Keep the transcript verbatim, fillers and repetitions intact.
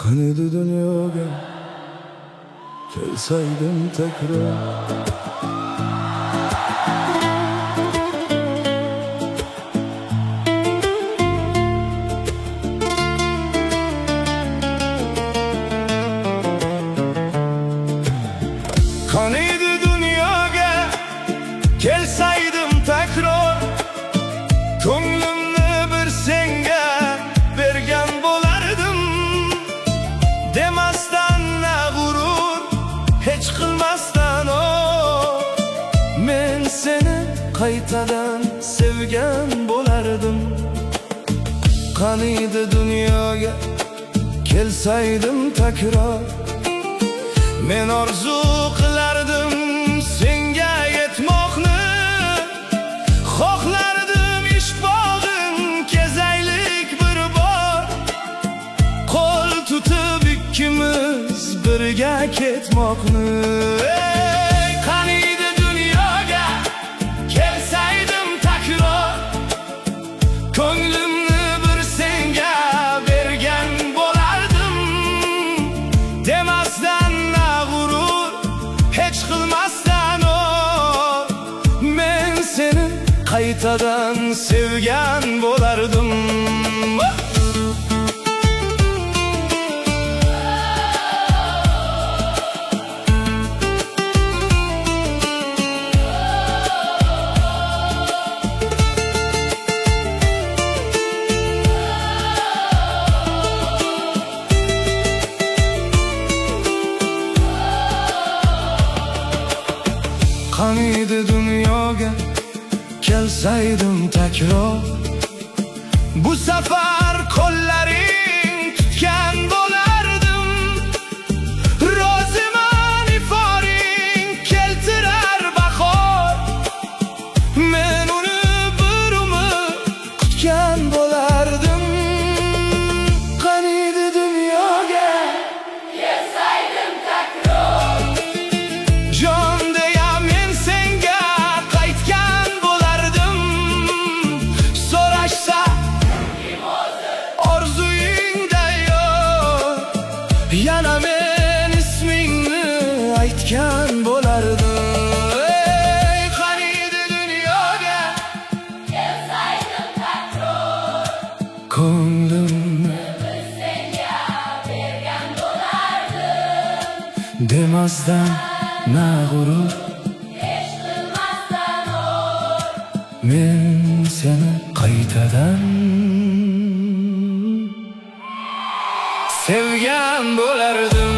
Qaniydi dunyoga kelsaydim takror. Qaniydi dunyoga kelsaydim takror, ko'nglimni bir senga bergan bo'lardim. Demasdan na g'urur, hech qilmasdan o, men seni qaytadan sevgan bo'lardim. Qaniydi dunyoga kelsaydim takror, men orzu qilardim senga yetmoqni. Xohlardim ish bog'in kezaylik bir bor, qo'l tutib ikkimiz birga ketmoqni. Ey, qaniydi dunyoga kelsaydim takror, ko'nglimni bir senga bergan bo'lardim. Demasdan na g'urur, hech qilmasdan o, men seni qaytadan sevgan bo'lardim. Qaniydi dunyoga kelsaydim takror, bu safar qo'llaring tutgan bo'lardim. Roziman iforing keltirar bahor, men uni bir umr kutgan bo'lardim. Qaniydi dunyoga kelsaydim takror, jon deya men senga qaytgan bo'lardim. So'rashsa kim hozir orzuyingda yo'q, yana men ismingni aytgan bo'lardim. Ey, qaniydi dunyoga kelsaydim takror, ko'nglimni bir senga bergan bo'lardim. Demasdan na g'urur, hech qilmasdan or, men seni qaytadan sevgan bo'lardim.